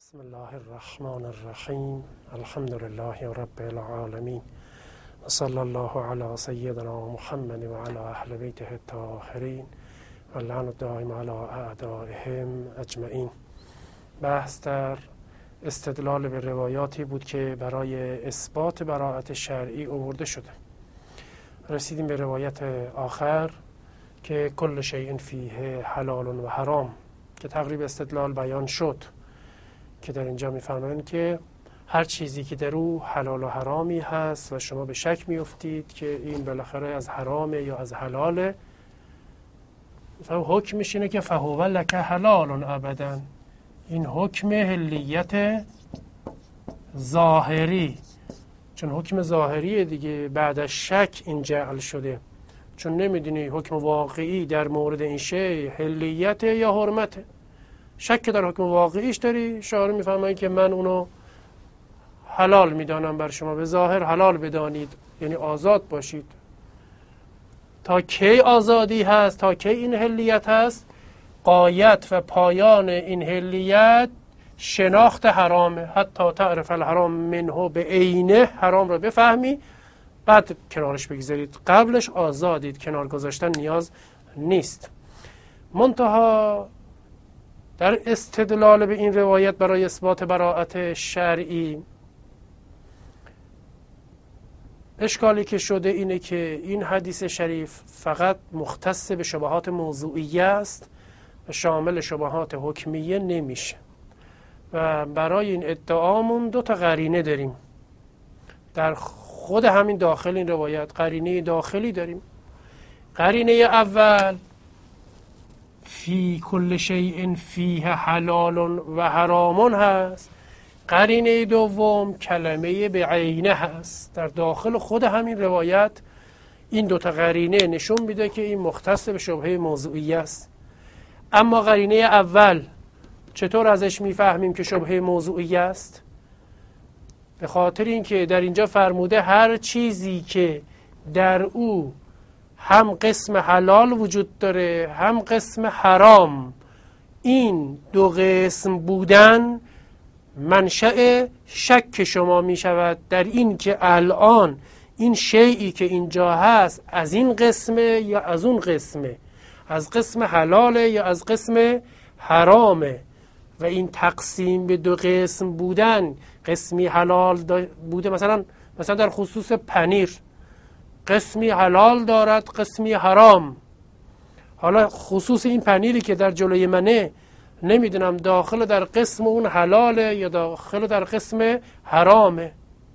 بسم الله الرحمن الرحیم. الحمد لله رب العالمین و صلی الله علی سیدنا محمد و علی اهل بیته الطاهرین و لعن الدائم علی اعدائهم اجمعین. بحث در استدلال به روایاتی بود که برای اثبات براءت شرعی آورده شده. رسیدیم به روایت آخر که کل شیء فیه حلال و حرام که تقریب استدلال بیان شد، که در اینجا میفرمایند که هر چیزی که در او حلال و حرامی هست و شما به شک میافتید که این بالاخره از حرامه یا از حلاله، حکمش اینه که فهو لک حلال ابدا. این حکم حلیت ظاهری، چون حکم ظاهریه دیگه، بعد از شک این جعل شده، چون نمیدونی حکم واقعی در مورد این شی حلیت یا حرمته. شک در حکم واقعیش داری، شاعر میفهمن که من اونو حلال میدانم بر شما، به ظاهر حلال بدانید، یعنی آزاد باشید. تا کی آزادی هست؟ تا کی این حلیت هست؟ غایت و پایان این حلیت شناخت حرامه. حتی تعرف الحرام منه به عینه، حرام رو بفهمی بعد کنارش بگذارید، قبلش آزادید، کنار گذاشتن نیاز نیست. منتها در استدلال به این روایت برای اثبات براءت شرعی اشکالی که شده اینه که این حدیث شریف فقط مختص به شبهات موضوعیه است و شامل شبهات حکمیه نمیشه. و برای این ادعامون دو تا قرینه داریم در خود همین داخل این روایت. قرینه داخلی داریم. قرینه اول فی کل شیء فیه حلال و حرام هست. قرینه دوم کلمه به عینه هست. در داخل خود همین روایت این دوتا قرینه نشون میده که این مختص به شبهه موضوعی است. اما قرینه اول چطور ازش میفهمیم که شبهه موضوعی است؟ به خاطر اینکه در اینجا فرموده هر چیزی که در او هم قسم حلال وجود داره هم قسم حرام، این دو قسم بودن منشأ شک شما می شود در این که الان این شیئی که اینجا هست از این قسمه یا از اون قسمه، از قسم حلاله یا از قسم حرامه. و این تقسیم به دو قسم بودن، قسمی حلال بوده، مثلا در خصوص پنیر قسمی حلال دارد قسمی حرام. حالا خصوص این پنیری که در جلوی منه نمیدونم داخل در قسم اون حلاله یا داخل در قسم حرامه.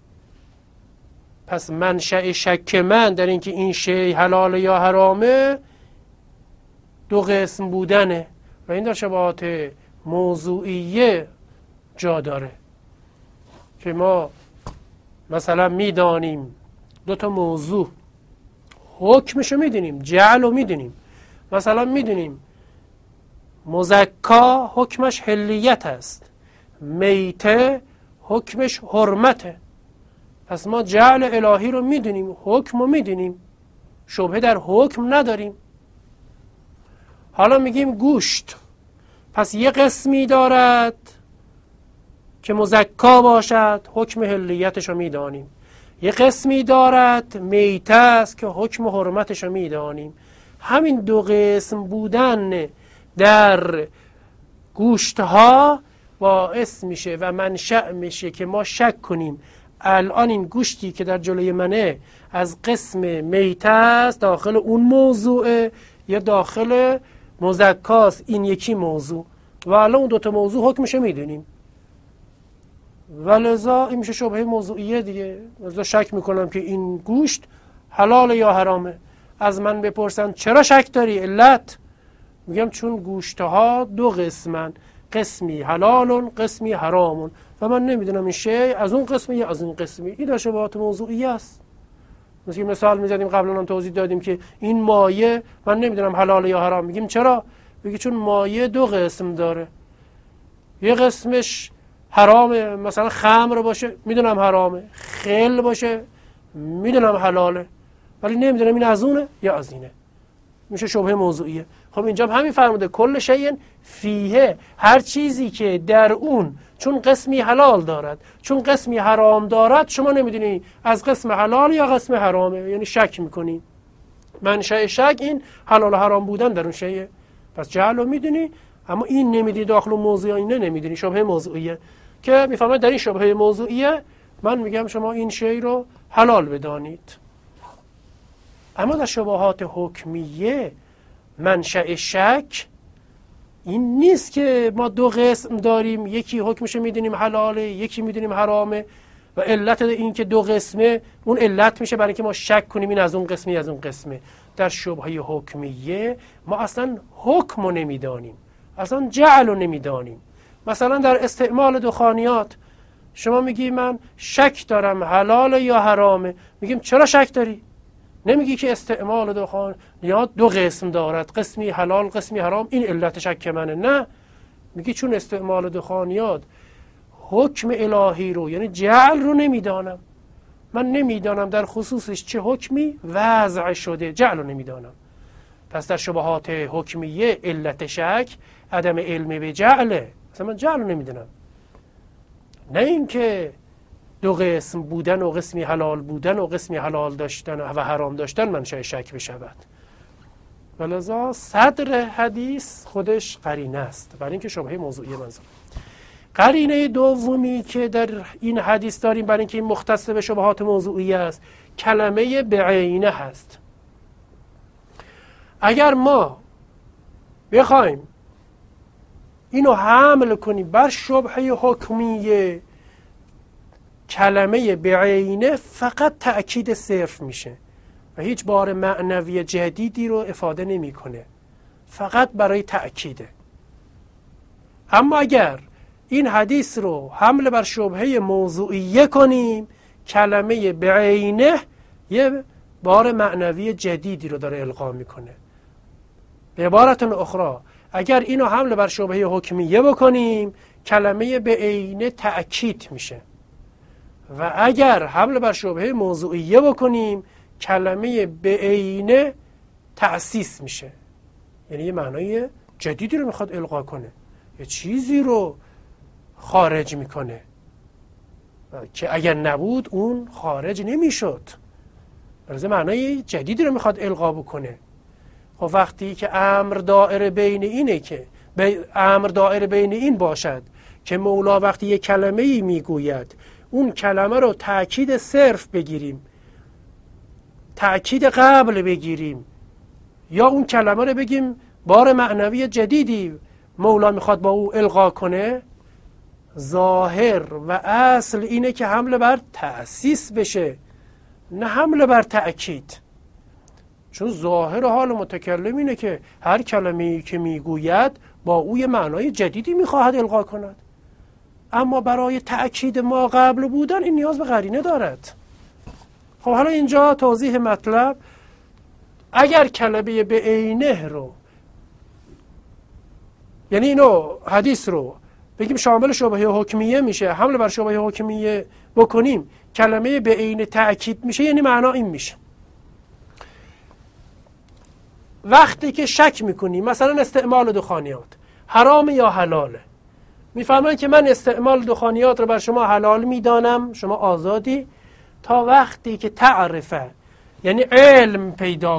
پس منشأ شک من در اینکه این شی حلاله یا حرامه دو قسم بودنه و این در شبهات موضوعیه جا داره که ما مثلا میدانیم دو تا موضوع حکمشو میدونیم، جعلو میدونیم. مثلا میدونیم مزکا حکمش حلیت است، میته حکمش حرمته. پس ما جعل الهی رو میدونیم، حکم رو میدونیم، شبهه در حکم نداریم. حالا میگیم گوشت، پس یه قسمی دارد که مزکا باشد، حکم حلیتش رو میدانیم. یه قسمی دارد میته است که حکم حرمتش رو میدانیم. همین دو قسم بودن در گوشتها باعث میشه و منشأ میشه که ما شک کنیم الان این گوشتی که در جلوی منه از قسم میته است، داخل اون موضوعه یا داخل مزکاست، این یکی موضوع. و الان اون دوتا موضوع حکمش رو میدونیم، ولذا این میشه شبهه موضوعیه دیگه. ولذا شک میکنم که این گوشت حلال یا حرامه. از من بپرسن چرا شک داری؟ علت؟ میگم چون گوشتها دو قسمن، قسمی حلالون قسمی حرامون و من نمیدونم این شی از اون قسمی یا از این قسمی. این در شبهات موضوعیه است. مثال میزدیم قبلا هم توضیح دادیم که این مایه من نمیدونم حلال یا حرام. میگیم چرا؟ میگه چون مایه دو قسم داره، یه قسمش حرامه، مثلا خمر باشه میدونم حرامه، خل باشه میدونم حلاله، ولی نمیدونم این از اونه یا از اینه. میشه شبهه موضوعیه. خب اینجا همین فرموده کل شیء فیه، هر چیزی که در اون چون قسمی حلال دارد چون قسمی حرام دارد شما نمیدونی از قسم حلال یا قسم حرامه، یعنی شک میکنی. منشأ شک این حلال و حرام بودن در اون شیء، پس جهل رو میدونی اما این نمیدونی داخل موضوع اینه نمیدونی، شبهه موضوعیه. که میفهمن در این شبهه موضوعیه من میگم شما این شی رو حلال بدانید. اما در شبهات حکمیه منشأ شک این نیست که ما دو قسم داریم، یکی حکمش میدونیم حلاله یکی میدونیم حرامه و علت این که دو قسمه اون علت میشه برای اینکه ما شک کنیم این از اون قسمی از اون قسمه. در شبهه حکمیه ما اصلا حکم رو نمیدانیم، اصلا جعل رو نمیدانیم. مثلا در استعمال دخانیات شما میگی من شک دارم حلال یا حرامه، میگیم چرا شک داری؟ نمیگی که استعمال دخانیات دو قسم دارد، قسمی حلال قسمی حرام، این علت شک منه. نه، میگی چون استعمال دخانیات حکم الهی رو یعنی جعل رو نمیدانم، من نمیدانم در خصوصش چه حکمی وضع شده، جعل رو نمیدانم. پس در شبهات حکمیه علت شک عدم علم به جعله، مثلا من جعل رو نمیدونم، نه اینکه دو قسم بودن و قسمی حلال بودن و قسمی حلال داشتن و حرام داشتن منشأ شک بشود. ولذا صدر حدیث خودش قرینه است، برای اینکه شبهه موضوعی منظور. قرینه دومی که در این حدیث داریم برای اینکه این مختص به شبهات موضوعی است کلمه بعینه هست. اگر ما بخوایم اینو حمل کنیم بر شبهه حکمیه، کلمه بعینه فقط تأکید صرف میشه و هیچ بار معنوی جدیدی رو افاده نمیکنه، فقط برای تأکیده. اما اگر این حدیث رو حمل بر شبهه موضوعیه کنیم، کلمه بعینه یه بار معنوی جدیدی رو داره القا میکنه. به عبارت اخرى اگر اینو حمل بر شبهه حکمیه بکنیم کلمه بعینه تأکید میشه و اگر حمل بر شبهه موضوعیه بکنیم کلمه بعینه تأسیس میشه، یعنی یه معنای جدیدی رو میخواد القا کنه، یه چیزی رو خارج میکنه که اگر نبود اون خارج نمیشد، برای معنای جدیدی رو میخواد القا بکنه. خب وقتی که امر دائره بین اینه که امر دائره بین این باشد که مولا وقتی یک کلمه‌ای میگوید اون کلمه رو تأکید صرف بگیریم، تأکید قبل بگیریم، یا اون کلمه رو بگیم بار معنوی جدیدی مولا میخواد با او القا کنه، ظاهر و اصل اینه که حمله بر تأسیس بشه نه حمله بر تأکید. چون ظاهر حال متکلم اینه که هر کلمه‌ای که میگوید با او یه معنای جدیدی میخواهد القا کند، اما برای تأکید ما قبل بودن این نیاز به قرینه دارد. خب حالا اینجا توضیح مطلب، اگر کلمه بعینه رو یعنی اینو حدیث رو بگیم شامل شبهه حکمیه میشه، حمله بر شبهه حکمیه بکنیم کلمه بعینه تأکید میشه، یعنی معنا این میشه وقتی که شک میکنیم مثلا استعمال دخانیات حرام یا حلاله، میفهمن که من استعمال دخانیات رو بر شما حلال میدانم، شما آزادی، تا وقتی که تعرفه یعنی علم پیدا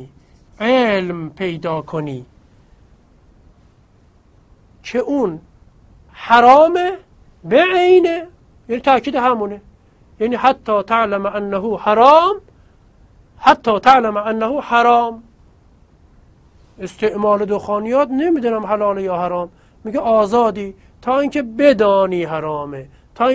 کنی که اون حرامه بعینه، یعنی تأکید همونه، یعنی حتی تعلم انه حرام. استعمال دخانیات نمیدونم حلال یا حرام، میگه آزادی تا اینکه بدانی حرامه،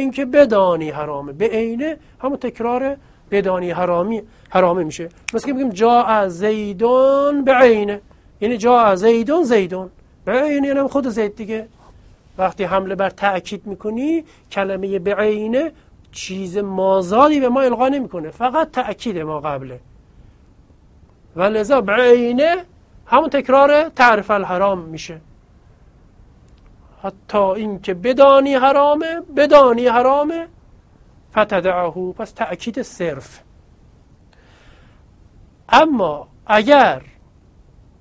بعینه همون تکرار بدانی حرامه میشه. مثل که میگیم جاء زیدون بعینه، یعنی جاء زیدون بعینه یعنی خود زید دیگه. وقتی حمله بر تأکید میکنی کلمه بعینه چیز مازادی به ما القا نمیکنه، فقط تأکید ما قبله، و لذا بعینه همون تکرار تعرف الحرام میشه، حتی اینکه بدانی حرامه فتدعه، پس تأکید صرف. اما اگر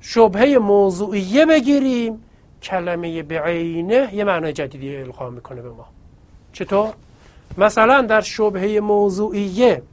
شبهه موضوعیه بگیریم، کلمه بعینه یه معنای جدیدی القا میکنه به ما. چطور؟ مثلا در شبهه موضوعیه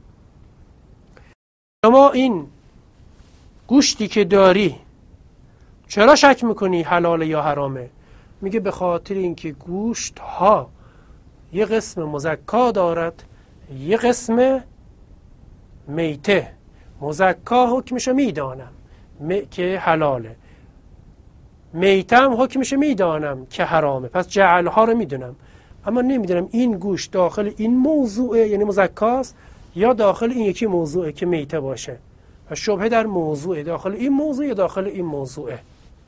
شما این گوشتی که داری چرا شک میکنی حلاله یا حرامه؟ میگه به خاطر اینکه گوشت ها یه قسم مزکا دارد، یه قسم میته. مزکا حکمشو میدانم که حلاله، میته هم حکمشو میدانم که حرامه، پس جعلها رو میدونم، اما نمیدونم این گوشت داخل این موضوعه یعنی مزکاست یا داخل این یکی موضوعه که میته باشه. و شبهه در موضوعه، داخل این موضوع یا داخل این موضوعه.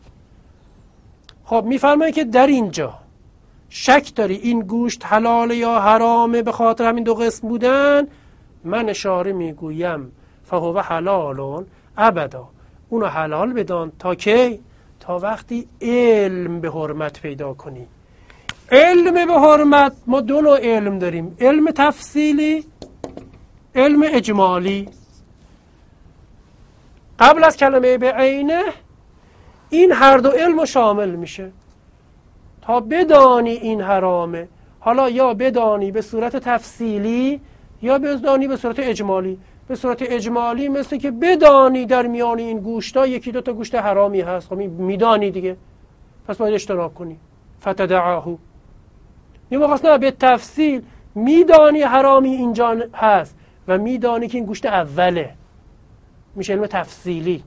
خب میفرمایه که در اینجا شک داری این گوشت حلال یا حرامه به خاطر همین دو قسم بودن، من اشاره میگویم فهو حلال ابدا، اونو حلال بدان تا کی؟ تا وقتی علم به حرمت پیدا کنی. علم به حرمت، ما دو نوع علم داریم، علم تفصیلی، علم اجمالی. قبل از کلمه بعینه این هر دو علم شامل میشه تا بدانی این حرامه. حالا یا بدانی به صورت تفصیلی یا بدانی به صورت اجمالی. به صورت اجمالی مثل که بدانی در میان این گوشتا یکی دو تا گوشت حرامی هست، خب میدانی دیگه، پس باید اجتناب کنی، فتدعه. یه موقع نه به تفصیل میدانی حرامی اینجا هست و میدانی که این گوشت اوله، میشه علم تفصیلی.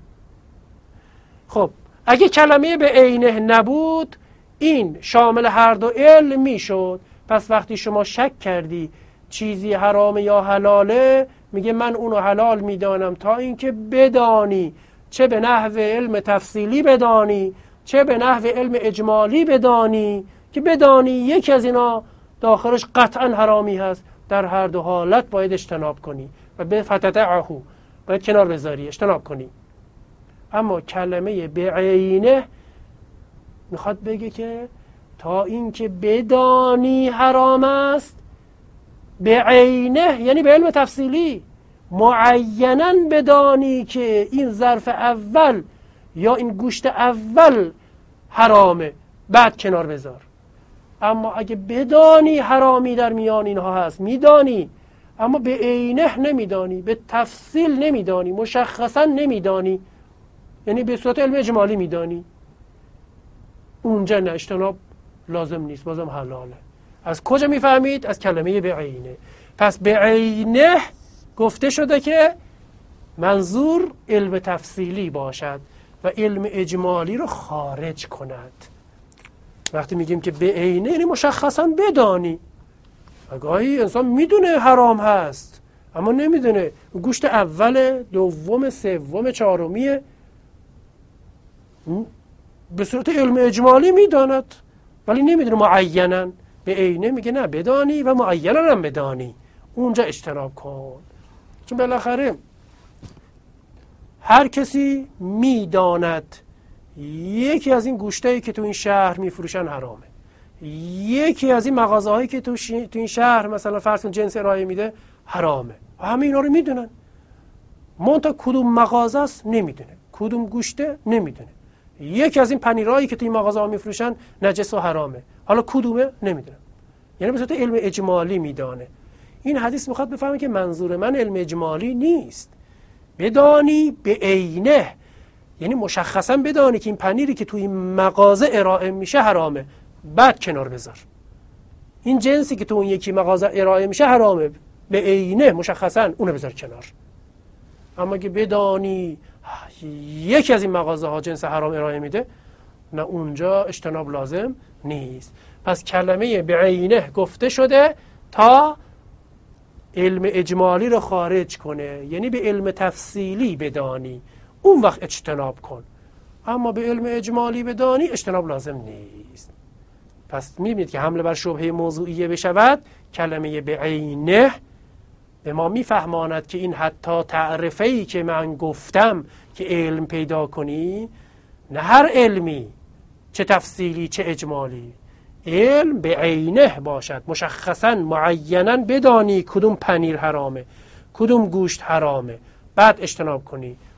خب اگه کلمه به عینه نبود این شامل هر دو علم میشد. پس وقتی شما شک کردی چیزی حرامه یا حلاله، میگه من اونو حلال میدانم تا اینکه بدانی، چه به نحو علم تفصیلی بدانی چه به نحو علم اجمالی بدانی، که بدانی یکی از اینا داخلش قطعا حرامی هست، در هر دو حالت باید اجتناب کنی و به فتدعه باید کنار بذاری، اجتناب کنی. اما کلمه بعینه میخواد بگه که تا اینکه بدانی حرام است، بعینه یعنی به علم تفصیلی معینا بدانی که این ظرف اول یا این گوشت اول حرامه، بعد کنار بذار. اما اگه بدانی حرامی در میان اینها هست، میدانی اما به عینه نمیدانی، به تفصیل نمیدانی، مشخصا نمیدانی، یعنی به صورت علم اجمالی میدانی، اونجا نه، اجتناب لازم نیست، بازم حلاله. از کجا میفهمید؟ از کلمه بعینه. پس بعینه گفته شده که منظور علم تفصیلی باشد و علم اجمالی رو خارج کند. وقتی میگیم که بعینه یعنی مشخصا بدانی. گاهی انسان میدونه حرام هست اما نمیدونه گوشت اول، دوم، سوم، چهارمیه، به صورت علم اجمالی میداند ولی نمیدونه معینا. به عینه میگه نه، بدانی و معینا هم بدانی، اونجا اجتناب کن. چون بالاخره هر کسی میداند یکی از این گوشتایی که تو این شهر میفروشن حرامه، یکی از این مغازه هایی که تو این شهر مثلا فرض کن جنس ارائه میده حرامه، و همه اینا رو میدونن. منتها کدوم مغازه است نمیدونه، کدوم گوشته نمیدونه. یکی از این پنیرایی که تو این مغازه ها میفروشن نجس و حرامه، حالا کدومه نمیدونم. یعنی به صورت علم اجمالی میدانه. این حدیث میخواد بفهمه که منظور من علم اجمالی نیست، بدانی به عینه، یعنی مشخصا بدانی که این پنیری که توی این مغازه ارائه میشه حرامه، بعد کنار بذار. این جنسی که تو اون یکی مغازه ارائه میشه حرامه، به عینه مشخصا اونو بذار کنار. اما که بدانی یکی از این مغازه ها جنس حرام ارائه میده، نه، اونجا اجتناب لازم نیست. پس کلمه بعینه گفته شده تا علم اجمالی رو خارج کنه، یعنی به علم تفصیلی بدانی، اون وقت اجتناب کن. اما به علم اجمالی بدانی اجتناب لازم نیست. پس میبینید که حمله بر شبهه موضوعیه بشود، کلمه بعینه به ما میفهماند که این حتی تعرفه‌ای که من گفتم که علم پیدا کنی، نه هر علمی، چه تفصیلی چه اجمالی، علم به عینه باشد، مشخصا معینا بدانی کدوم پنیر حرامه، کدوم گوشت حرامه، بعد اجتناب کنی.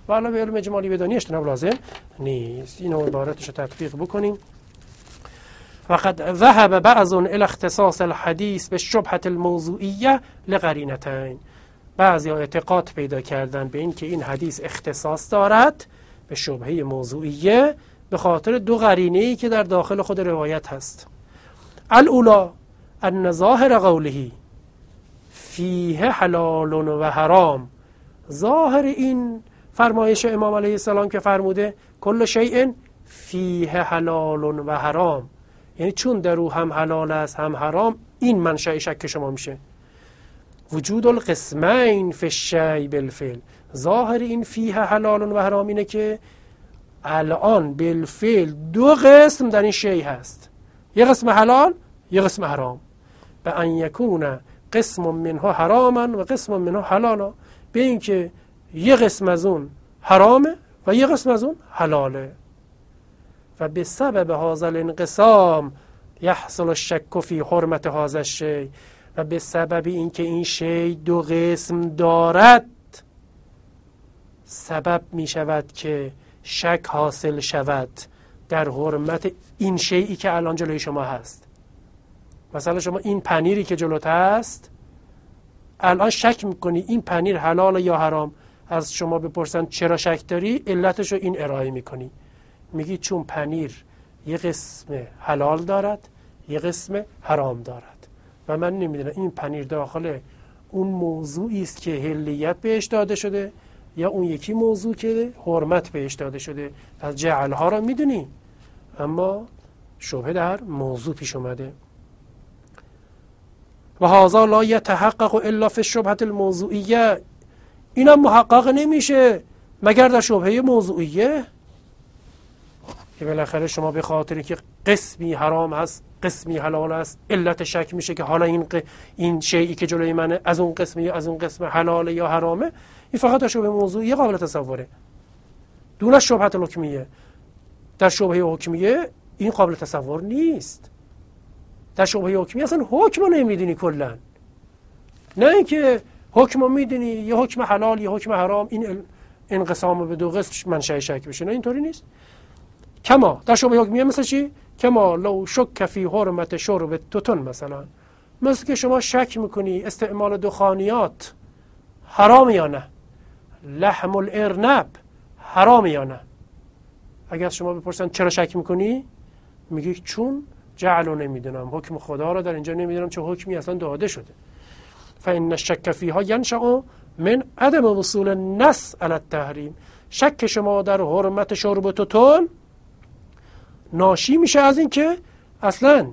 و علاوه به علم اجمالی بدانی اجتناب لازم نیست. اینو عبارتش رو تطبیق بکنیم. وقد ذهب بعض الى اختصاص الحديث بالشبهة الموضوعية لقرینتين. بعضی اعتقاد پیدا کردن به این که این حدیث اختصاص دارد به شبهه موضوعیه به خاطر دو قرینه‌ای که در داخل خود روایت هست. الاولی ان ظاهر قوله فیه حلال و حرام، ظاهر این فرمایش امام علیه السلام که فرموده کل شیء فیه حلال و حرام، یعنی چون در او هم حلال است هم حرام، این منشأ شک شما میشه. وجود القسمین فی الشیء بالفعل، ظاهر این فیه حلال و حرام اینه که الان بالفعل دو قسم در این شیء هست، یه قسم حلال یه قسم حرام. به ان یکون قسم منه حراما و قسم منه حلالا، به این که یه قسم از اون حرامه و یه قسم از اون حلاله. و به سبب هذا الانقسام یحصل الشک فی حرمت هذا الشیء، و به سبب اینکه این شیء دو قسم دارد سبب می شود که شک حاصل شود در حرمت این شیئی که الان جلوی شما هست. مثلا شما این پنیری که جلوت هست الان شک میکنی این پنیر حلال یا حرام، از شما بپرسن چرا شک داری، علتش رو این ارائه میکنی، میگی چون پنیر یه قسم حلال دارد یه قسم حرام دارد و من نمیدونم این پنیر داخل اون موضوعی است که حلیت بهش داده شده یا اون یکی موضوع که حرمت بهش داده شده. از جعلها رو میدونی اما شبهه در موضوع پیش اومده. و هذا لا يتحقق الا في الشبهة الموضوعیه، اینم محقق نمیشه مگر در شبهه موضوعیه که بالاخره شما به خاطر که قسمی حرام هست قسمی حلال است علت شک میشه که حالا این شیئی که جلوی منه از اون قسمی یا از اون قسم حلال یا حرامه. این فقط در شبهه موضوعیه قابل تصوره دون شبهه الحکمیه. در شبهه حکمیه این قابل تصور نیست. در شبهه حکمیه اصلا حکم رو نمیدونی کلا، نه اینکه حکم رو میدونی یه حکم حلال یه حکم حرام این انقسام به دو قسم منشأ شک بشه، نه اینطوری نیست. کما در شبهه حکمیه مثل چی؟ کما لو شک فی حرمت شرب توتون، مثلا مثل که شما شک میکنی استعمال دخانیات حرام یا نه، لحم الارنب حرام یا نه. اگر شما بپرسن چرا شک میکنی میگی چون جعل رو نمیدونم، حکم خدا رو در اینجا نمیدونم چه حکمی اصلا داده شده. فإن الشک فیها ینشأ من عدم وصول النص علی التحریم، شک شما در حرمت شرب توتون ناشی میشه از این که اصلا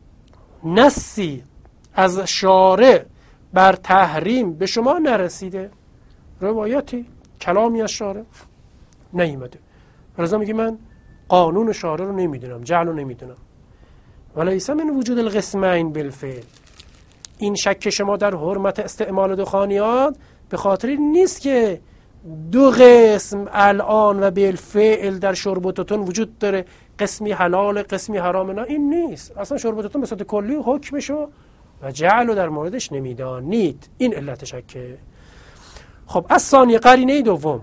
نصی از شارع بر تحریم به شما نرسیده، روایتی کلامی از شارع نیامده، لذا میگی من قانون شارع رو نمیدونم، جعل رو نمیدونم. ولیس من وجود القسمین بالفعل، این شک شما در حرمت استعمال دخانیات به خاطر نیست که دو قسم الان و بالفعل در شرب توتون وجود داره، قسمی حلال قسمی حرام، نه این نیست. اصلا شرب توتون به صورت کلی حکمشو و جعل در موردش نمیدانید، این علت شکه. خب از ثانی قرینه دوم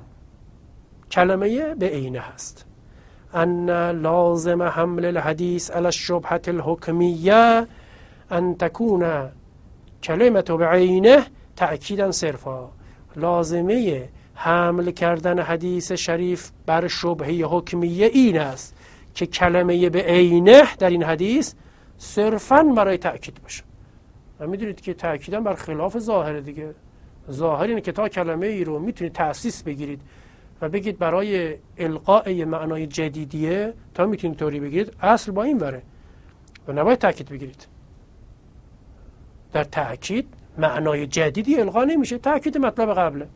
کلمه به عینه هست. ان لازم حمل الحدیث علی الشبهة الحکمیه ان تکون کلمه به عینه تأکیدا صرفا، لازمه حمل کردن حدیث شریف بر شبهه حکمیه این است که کلمه به عینه در این حدیث صرفاً برای تأکید باشه. و میدونید که تأکیداً بر خلاف ظاهر دیگه. ظاهر اینه که تا کلمه ای رو میتونید تأسیس بگیرید و بگید برای القاء معنای جدیدیه، تا میتونید طوری بگیرید اصل با این وره و نباید تأکید بگیرید. در تأکید معنای جدیدی القا نمیشه، تأکید مطلب قبله.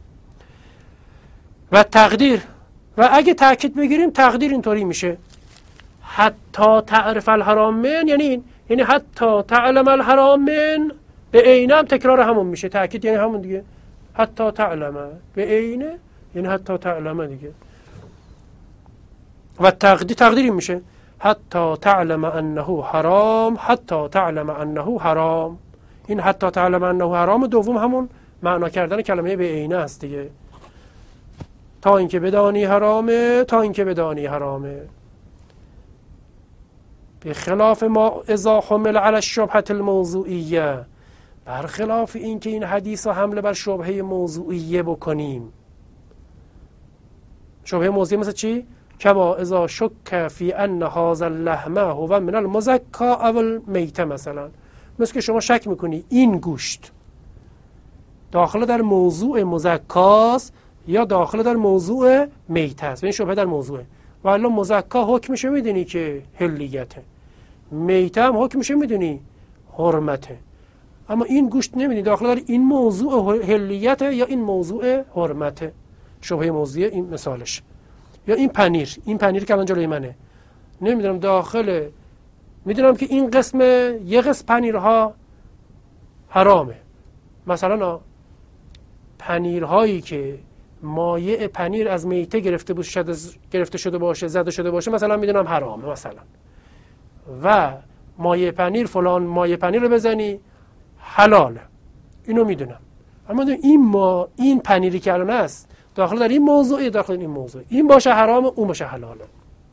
و تقدیر، و اگه تأکید بگیریم تقدیر اینطوری میشه حتی تعرف الحرام من، یعنی حتی تعلم الحرام من به عینه هم تکرار همون میشه. تأکید یعنی همون دیگه، حتی تعلم به عینه یعنی حتی تعلم دیگه. و تقدیر میشه حتی تعلم انه حرام، حتی تعلم انه حرام. این حتی تعلم انه حرام دوم همون معنا کردن کلمه به عینه است دیگه. تا اینکه بدانی حرامه، تا اینکه بدانی حرامه. به خلاف ما اذا حمل علی الشبهة الموضوعیه، برخلاف این که این حدیث رو حمله بر شبهه موضوعیه بکنیم. شبهه موضوعیه مثل چی؟ کما اذا شک فی ان هذا اللحم هو من المزکی او المیته، مثلا مثل که شما شک میکنی این گوشت داخل در موضوع مزکاست یا داخل در موضوع میته است. این شبهه در موضوعه. و الا مزکا حکمش میدونی که حلیته، میته هم حکمش میدونی حرمته، اما این گوشت نمیدونی داخل در این موضوع حلیته یا این موضوع حرمته. شبهه موضوعیه این مثالش. یا این پنیر که الان جلوی منه، نمیدونم داخل، میدونم که این قسم، یه قسم پنیرها حرامه، مثلا پنیرهایی که مایع پنیر از میته گرفته شده باشه، زده شده باشه، مثلا میدونم حرامه مثلا، و مایع پنیر فلان مایع پنیر رو بزنی حلاله، اینو میدونم. اما این پنیری که الان است داخل در این موضوعی، داخل این موضوع، این باشه حرام، اون باشه حلاله.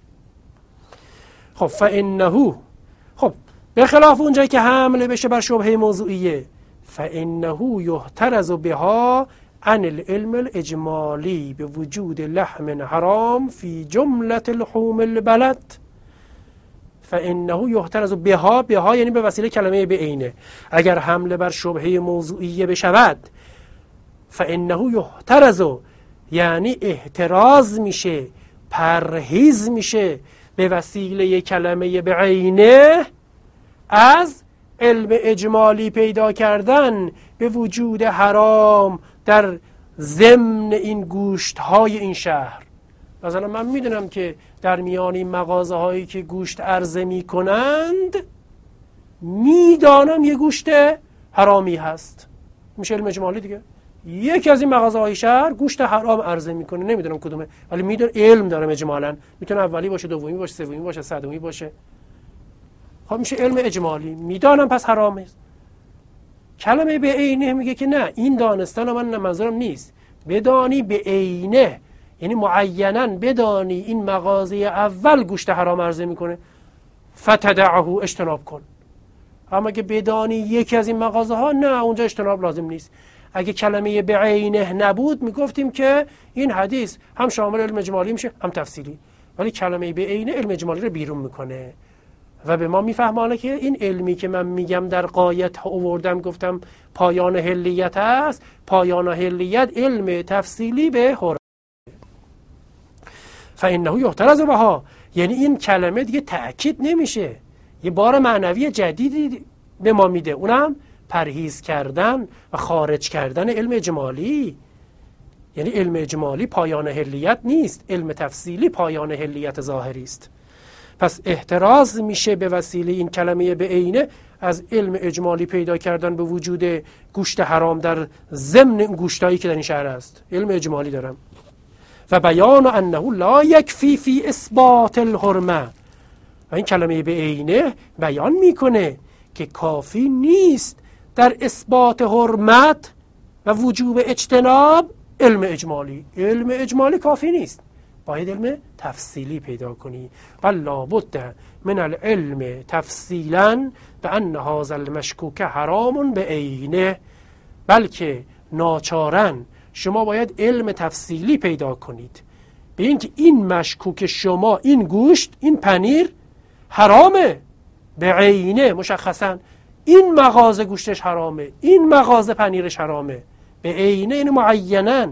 خب فانه، خب به خلاف اونجایی که حمله بشه بر شبهه موضوعیه، فانه یحترز بها عن العلم الاجمالی به وجود لحم حرام فی جمله لحوم البلد. فانه یحترز بها، بها یعنی به وسیله کلمه بعینه. اگر حمله بر شبهه موضوعیه بشود، فانه یحترز یعنی احتراز میشه، پرهیز میشه به وسیله کلمه بعینه از علم اجمالی پیدا کردن به وجود حرام در ضمن این گوشت های این شهر. مثلا من میدونم که در میان این مغازه هایی که گوشت عرضه میکنند، میدانم یه گوشت حرامی هست، میشه علم اجمالی دیگه. یکی از این مغازه های شهر گوشت حرام عرضه میکنه، نمیدونم کدومه، ولی میدونم، علم دارم اجمالا، میتونه اولی باشه، دومی باشه، سومی باشه، صدمی باشه. خب میشه علم اجمالی، میدانم پس حرامه. کلمه به عینه میگه که نه، این دانستن من منظورم نیست، بدانی به عینه یعنی معیناً بدانی این مغازه اول گوشت حرام عرضه میکنه، فتدعه، اجتناب کن. اما که بدانی یکی از این مغازه ها، نه، اونجا اجتناب لازم نیست. اگه کلمه به عینه نبود میگفتیم که این حدیث هم شامل علم اجمالی میشه هم تفصیلی، ولی کلمه به عینه علم اجمالی رو بیرون میکنه و به ما میفهمانه که این علمی که من میگم در غایت آوردم، گفتم پایان حلیت است، پایان حلیت علم تفصیلی به حرمت. فانه یحترز بها، یعنی این کلمه دیگه تأکید نمیشه، یه بار معنوی جدیدی به ما میده، اونم پرهیز کردن و خارج کردن علم اجمالی. یعنی علم اجمالی پایان حلیت نیست، علم تفصیلی پایان حلیت ظاهری است. پس احتراز میشه به وسیله این کلمه به عینه از علم اجمالی پیدا کردن به وجود گوشت حرام در ضمن گوشتایی که در این شهر است. علم اجمالی دارم. و بیان انه لا یکفی فی اثبات الحرمه، و این کلمه به عینه بیان میکنه که کافی نیست در اثبات حرمت و وجوب اجتناب علم اجمالی. علم اجمالی کافی نیست، باید علم تفصیلی پیدا کنی. و لابد من العلم تفصیلا به ان هذا المشکوک حرام به عینه، بلکه ناچارا شما باید علم تفصیلی پیدا کنید به اینکه این مشکوک شما، این گوشت، این پنیر حرامه به عینه، مشخصا این مغازه گوشتش حرامه، این مغازه پنیرش حرامه به عینه، این معینن.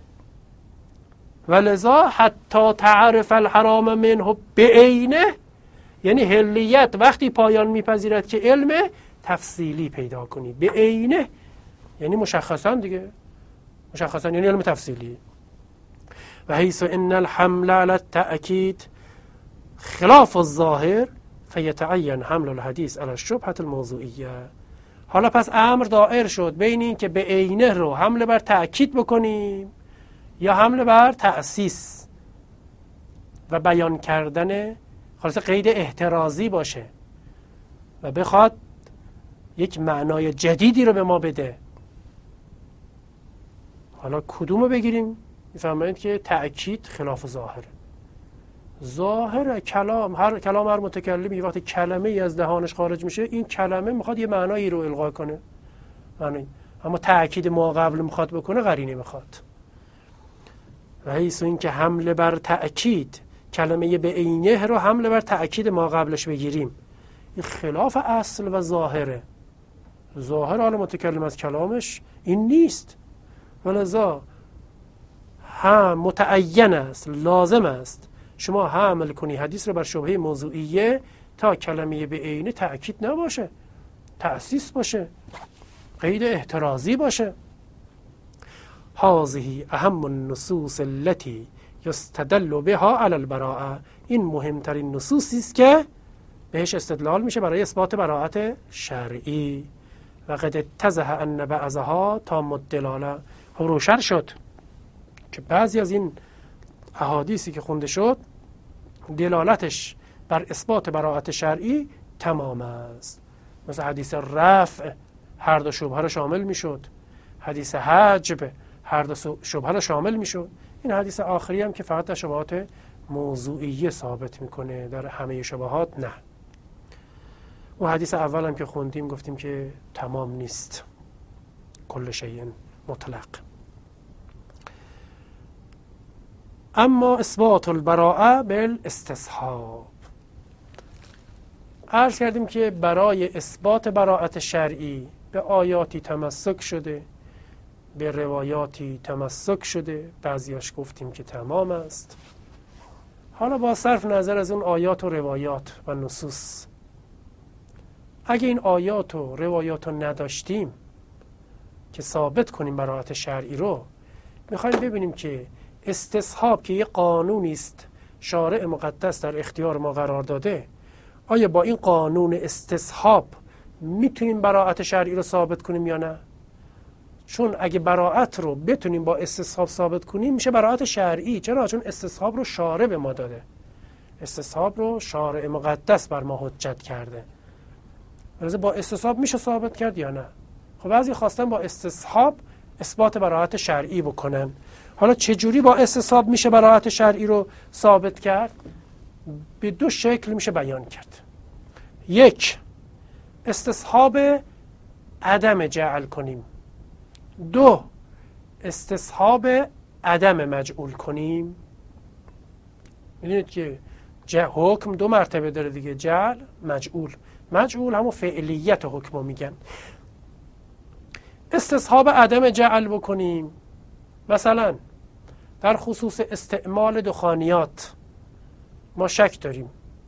ولذا حتی تعرف الحرام منه به عینه، یعنی حلیت وقتی پایان میپذیرد که علم تفصیلی پیدا کنی به عینه، یعنی مشخصا دیگه، مشخصا یعنی علم تفصیلی. و حیث ان الحمل علی التأکید خلاف الظاهر فیتعین حمل الحدیث علی الشبهة الموضوعیه. حالا پس امر دائر شد بین این که به عینه رو حمله بر تأکید بکنیم یا حمله بر تأسیس و بیان کردن، خلاصه قید احترازی باشه و بخواد یک معنای جدیدی رو به ما بده. حالا کدومو بگیریم؟ میفهمید که تأکید خلاف ظاهره. ظاهر کلام، هر متکلمی وقتی کلمه ای از دهانش خارج میشه، این کلمه میخواد یه معنایی رو القا کنه، اما تأکید ما قبل میخواد بکنه، قرینه میخواد. و حیث این که حمله بر تأکید کلمه به عینه رو حمله بر تأکید ما قبلش بگیریم، این خلاف اصل و ظاهره. ظاهر حال متکلم از کلامش این نیست، ولذا هم متعین است، لازم است شما حمل کنی حدیث رو بر شبهه موضوعیه تا کلمه به عینه تأکید نباشه، تأسیس باشه، قید احترازی باشه. هذه اهم النصوص التي یستدل بها علی البراءه، این مهمترین نصوصی است که بهش استدلال میشه برای اثبات براءت شرعی. و قد اتضح ان بعضها تام الدلاله، خب روشن شد که بعضی از این احادیثی که خونده شد دلالتش بر اثبات براءت شرعی تمام است. مثل حدیث رفع هر دو شبهه را شامل میشد، حدیث حجب هر دو شبهه را شامل میشد. این حدیث آخری هم که فقط در شبهات موضوعیه ثابت میکنه، در همه شبهات نه. و حدیث اول هم که خوندیم گفتیم که تمام نیست، کل شیء مطلق. اما اثبات البراءه بالاستصحاب، عرض کردیم که برای اثبات براءت شرعی به آیاتی تمسک شده، به روایاتی تمسک شده، بعضیاش گفتیم که تمام است. حالا با صرف نظر از اون آیات و روایات و نصوص، اگه این آیات و روایات رو نداشتیم که ثابت کنیم براءت شرعی رو، میخوایم ببینیم که استصحاب که یه قانونی است شارع مقدس در اختیار ما قرار داده، آیا با این قانون استصحاب میتونیم براءت شرعی رو ثابت کنیم یا نه؟ چون اگه براءت رو بتونیم با استصحاب ثابت کنیم میشه براءت شرعی. چرا؟ چون استصحاب رو شارع به ما داده، استصحاب رو شارع مقدس بر ما حجت کرده. لذا با استصحاب میشه ثابت کرد یا نه؟ خب بعضی خواستن با استصحاب اثبات براءت شرعی بکنن. حالا چجوری با استصحاب میشه براءت شرعی رو ثابت کرد؟ به دو شکل میشه بیان کرد. یک، استصحاب عدم جعل کنیم. دو، استصحاب عدم مجعول کنیم. میدونید که حکم دو مرتبه داره دیگه، جعل، مجعول. مجعول همون فعلیت حکم رو میگن. استصحاب عدم جعل بکنیم، مثلا در خصوص استعمال دخانیات ما شک داریم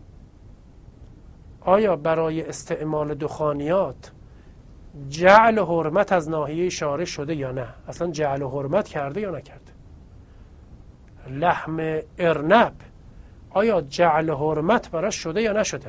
آیا برای استعمال دخانیات جعل حرمت از ناحیه شارع شده یا نه، اصلا جعل حرمت کرده یا نکرده. لحم ارنب آیا جعل حرمت براش شده یا نشده.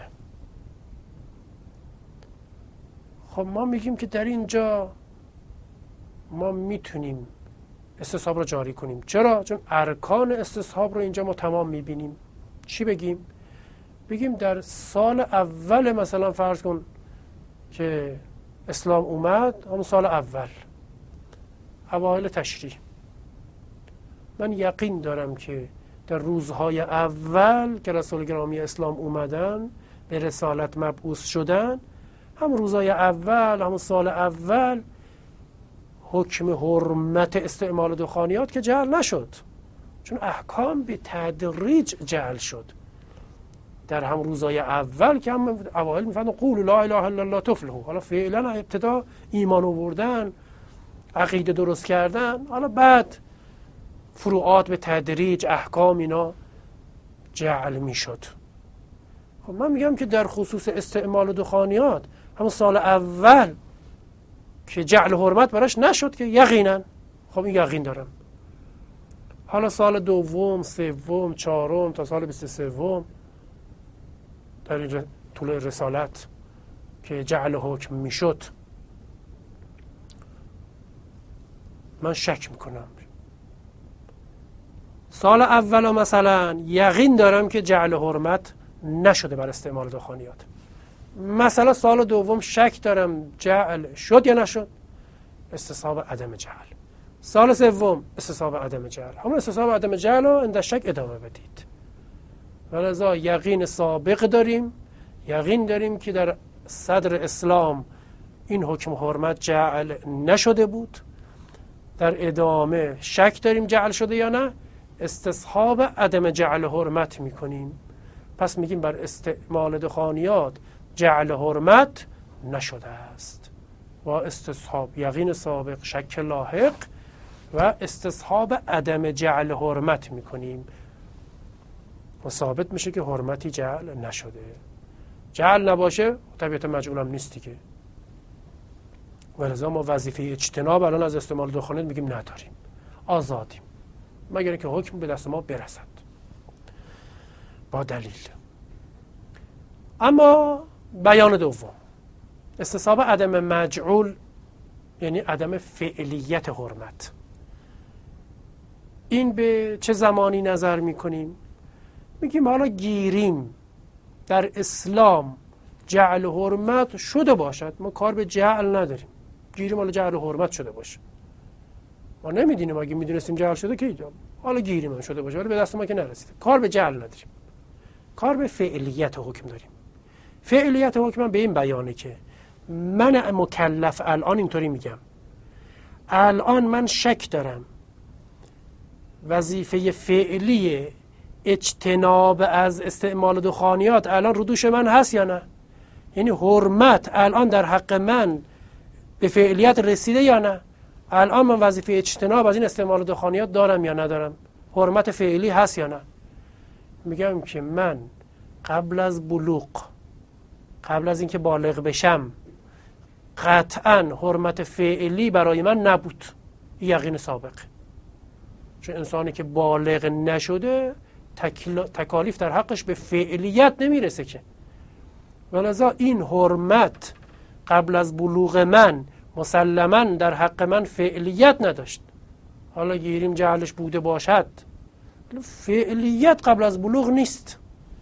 خب ما میگیم که در اینجا ما میتونیم استصحاب رو جاری کنیم. چرا؟ چون ارکان استصحاب رو اینجا ما تمام میبینیم. چی بگیم؟ بگیم در سال اول، مثلا فرض کن که اسلام اومد، همون سال اول، اوایل تشریع، من یقین دارم که در روزهای اول که رسول گرامی اسلام اومدن، به رسالت مبعوث شدن، هم روزهای اول، همون سال اول، حکم حرمت استعمال دخانیات که جعل نشد، چون احکام به تدریج جعل شد. در هم روزهای اول که هم اوایل میفهمن قولوا لا اله الا الله تفلحوا، حالا فعلا ابتدا ایمان آوردن، عقیده درست کردن، حالا بعد فروعات به تدریج، احکام اینا جعل میشد. خب من میگم که در خصوص استعمال دخانیات همون سال اول که جعل حرمت براش نشد که یقینا، خب این یقین دارم. حالا سال دوم، سوم، چهارم تا سال 23 در این طول رسالت که جعل حکم میشد، من شک میکنم. سال اول مثلا یقین دارم که جعل حرمت نشده بر استعمال دخانیات. مثلا سال دوم شک دارم جعل شد یا نشد، استصحاب عدم جعل. سال سوم استصحاب عدم جهل، همون استصحاب عدم جهل رو اند شک ادامه بدید. ولذا یقین سابق داریم، یقین داریم که در صدر اسلام این حکم حرمت جعل نشده بود. در ادامه شک داریم جعل شده یا نه، استصحاب عدم جعل حرمت میکنیم. پس میگیم بر استعمال دخانیات جعل حرمت نشده است. با استصحاب یقین سابق، شک لاحق و استصحاب عدم جعل حرمت میکنیم و ثابت میشه که حرمتی جعل نشده. جعل نباشه طبیعت مجعول هم نیستی که. ولذا ما وظیفه اجتناب الان از استعمال دخانیات میگیم نداریم، آزادیم، مگر اینکه حکم به دست ما برسد با دلیل. اما بیان دوم، استصحاب عدم مجعول یعنی عدم فعلیت حرمت. این به چه زمانی نظر میکنیم؟ میگیم حالا گیریم در اسلام جعل حرمت شده باشد، ما کار به جعل نداریم، گیریم حالا جعل حرمت شده باشه، ما نمیدونیم، اگه میدونستیم جعل شده که حالا گیریم هم شده باشه ولی به دست ما که نرسیده، کار به جعل نداریم، کار به فعلیت حکم داریم. فعلیت حکم به این بیانه که من مکلف الان اینطوری میگم، الان من شک دارم وظیفه فعلی اجتناب از استعمال دخانیات الان رو دوش من هست یا نه، یعنی حرمت الان در حق من به فعلیت رسیده یا نه، الان من وظیفه اجتناب از این استعمال دخانیات دارم یا ندارم، حرمت فعلی هست یا نه. میگم که من قبل از بلوغ، قبل از اینکه بالغ بشم، قطعا حرمت فعلی برای من نبود، یقین سابق. چون انسانی که بالغ نشده تکالیف در حقش به فعلیت نمیرسه که. ولذا این حرمت قبل از بلوغ من مسلماً در حق من فعلیت نداشت. حالا گیریم جعلش بوده باشد، فعلیت قبل از بلوغ نیست.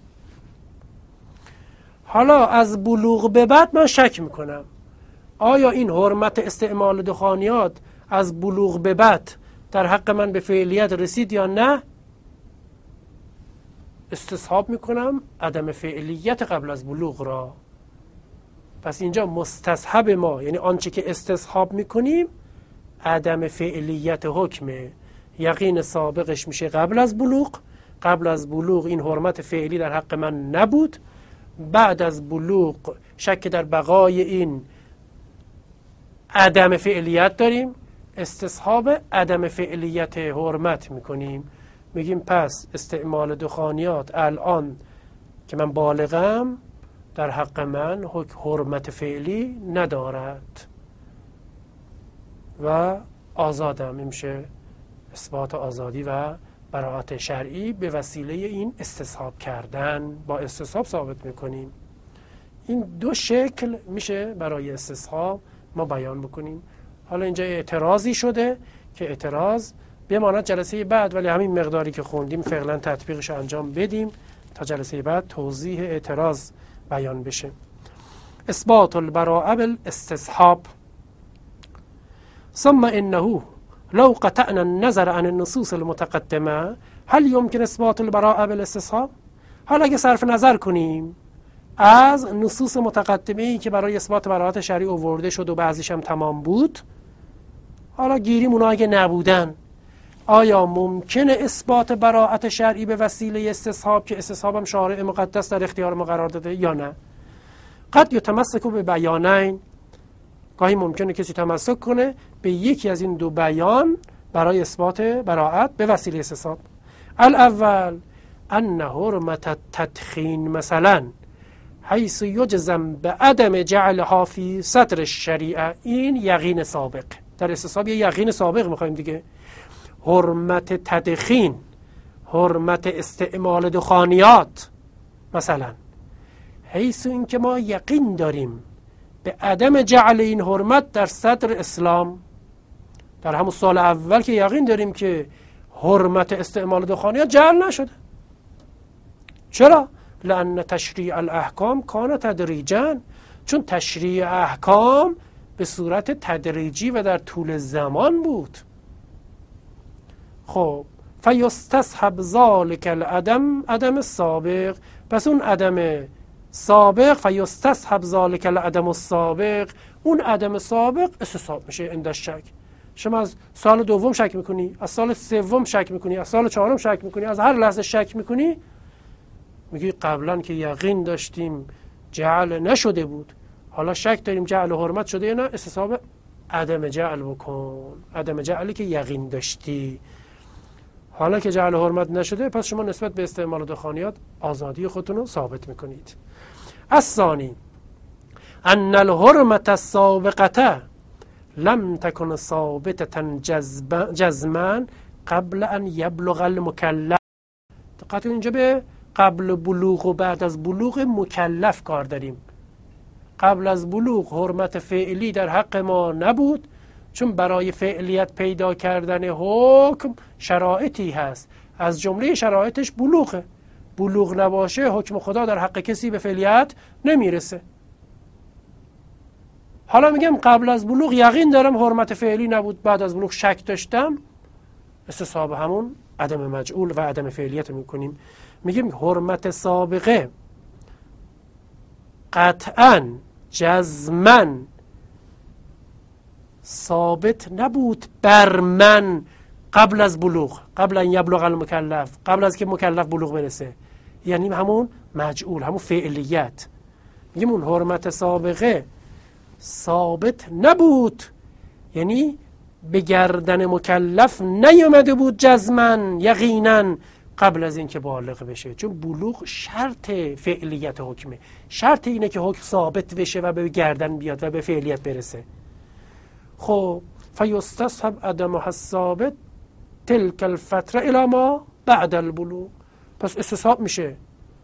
حالا از بلوغ به بعد من شک میکنم آیا این حرمت استعمال دخانیات از بلوغ به بعد در حق من به فعلیت رسید یا نه. استصحاب میکنم عدم فعلیت قبل از بلوغ را. پس اینجا مستصحب ما، یعنی آنچه که استصحاب میکنیم، عدم فعلیت حکمه. یقین سابقش میشه قبل از بلوغ. قبل از بلوغ این حرمت فعلی در حق من نبود، بعد از بلوغ شک در بقای این عدم فعلیت داریم، استصحاب عدم فعلیت حرمت میکنیم. میگیم پس استعمال دخانیات الان که من بالغم در حق من حرمت فعلی ندارد و آزادم. میشه اثبات آزادی و براءت شرعی به وسیله این استصحاب کردن. با استصحاب ثابت میکنیم. این دو شکل میشه برای استصحاب ما بیان بکنیم. حالا اینجا اعتراضی شده که اعتراض بماند جلسه بعد، ولی همین مقداری که خوندیم فعلا تطبیقش انجام بدیم تا جلسه بعد توضیح اعتراض بیان بشه. اثبات البراءة بالاستصحاب. ثم انه لو قطعنا النظر عن النصوص المتقدمه هل يمكن اثبات البراءة بالاستصحاب؟ حالا اگه صرف نظر کنیم از نصوص متقدمه‌ای که برای اثبات براءت شرعی آورده شد و بعضیش هم تمام بود، حالا گیریم اونا اگه نبودن، آیا ممکنه اثبات براءت شرعی به وسیله استصحاب که استصحاب هم شارع مقدس در اختیار ما قرار داده یا نه؟ قد یتمسک به بیانین، گاهی ممکنه کسی تمسک کنه به یکی از این دو بیان برای اثبات براءت به وسیله استصحاب. الاول ان حرمت التدخین مثلا حیث یجزم به عدم جعلها فی صدر الشریعه، این یقین سابق. در استصحاب یه یقین سابق میخوایم دیگه. حرمت تدخین، حرمت استعمال دخانیات مثلا، حیث این که ما یقین داریم به عدم جعل این حرمت در صدر اسلام، در همون سال اول که یقین داریم که حرمت استعمال دخانیات جعل نشده. چرا؟ لأن تشریع الاحکام کان تدریجا، چون تشریع احکام به صورت تدریجی و در طول زمان بود. خب فیستصحب ذالک العدم عدم السابق، پس اون عدم سابق فیستصحب ذالک العدم السابق، اون عدم سابق استصحاب میشه عند الشک. شما از سال دوم شک میکنی، از سال سوم شک میکنی، از سال چهارم شک میکنی، از هر لحظه شک میکنی، میگی قبلا که یقین داشتیم جعل نشده بود، حالا شک داریم جعل و حرمت شده یا نه، استصحاب عدم جعل بکن. عدم جعلی که یقین داشتی، حالا که جعل و حرمت نشده، پس شما نسبت به استعمال دخانیات آزادی خودتون رو ثابت میکنید. الثانی ان الحرمت السابقه لم تکن ثابتة جزما قبل ان یبلغ المکلف. دقت اینجا به قبل بلوغ و بعد از بلوغ مکلف کار داریم. قبل از بلوغ حرمت فعلی در حق ما نبود، چون برای فعلیت پیدا کردن حکم شرایطی هست، از جمله شرایطش بلوغه. بلوغ نباشه حکم خدا در حق کسی به فعلیت نمیرسه. حالا میگم قبل از بلوغ یقین دارم حرمت فعلی نبود، بعد از بلوغ شک داشتم، استصحاب همون عدم مجعول و عدم فعلیت میکنیم. میگیم حرمت سابقه قطعاً جزماً ثابت نبود بر من قبل از بلوغ، قبل ان یبلغ المکلف، قبل از که مکلف بلوغ برسه، یعنی همون مجعول، همون فعلیت. میگیم اون حرمت سابقه ثابت نبود، یعنی به گردن مکلف نیامده بود جزماً یقیناً قبل از اینکه بالغ بشه، چون بلوغ شرط فعلیت حکمه، شرط اینه که حکم ثابت بشه و به گردن بیاد و به فعلیت برسه. خب فیستصحب عدمها الثابت تلک الفتره الی ما بعد البلوغ، پس استصحاب میشه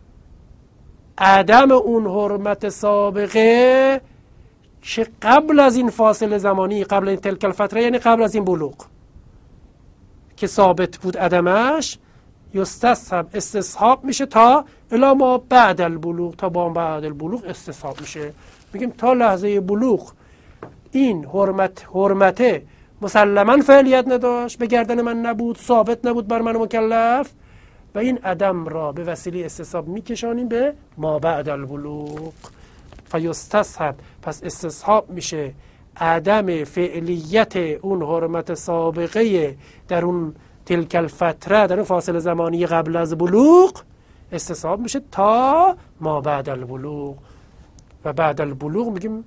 عدم اون حرمت سابقه که قبل از این فاصله زمانی، قبل این تلک الفتره یعنی قبل از این بلوغ که ثابت بود عدمش، یستصحب استصحاب میشه تا الی ما بعد البلوغ، تا با بعد البلوغ استصحاب میشه. میگیم تا لحظه بلوغ این حرمته مسلما فعلیت نداشت، به گردن من نبود، ثابت نبود بر من مکلف، و این عدم را به وسیله استصحاب میکشانیم به ما بعد البلوغ. فیستصحب، پس استصحاب میشه عدم فعلیت اون حرمت سابقه در اون تلک الفتره، در اون فاصله زمانی قبل از بلوغ، استصحاب میشه تا ما بعد البلوغ. و بعد البلوغ میگیم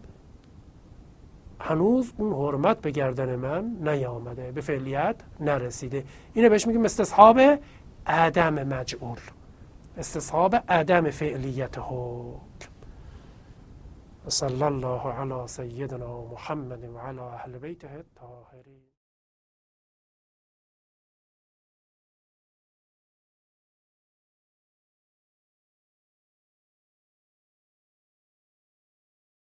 هنوز اون حرمت به گردن من نیامده، به فعلیت نرسیده. اینو بهش میگیم استصحاب عدم مجعول، استصحاب عدم فعلیت حکم. صلی الله علی سیدنا محمد و علی اهل بیته الطاهرین.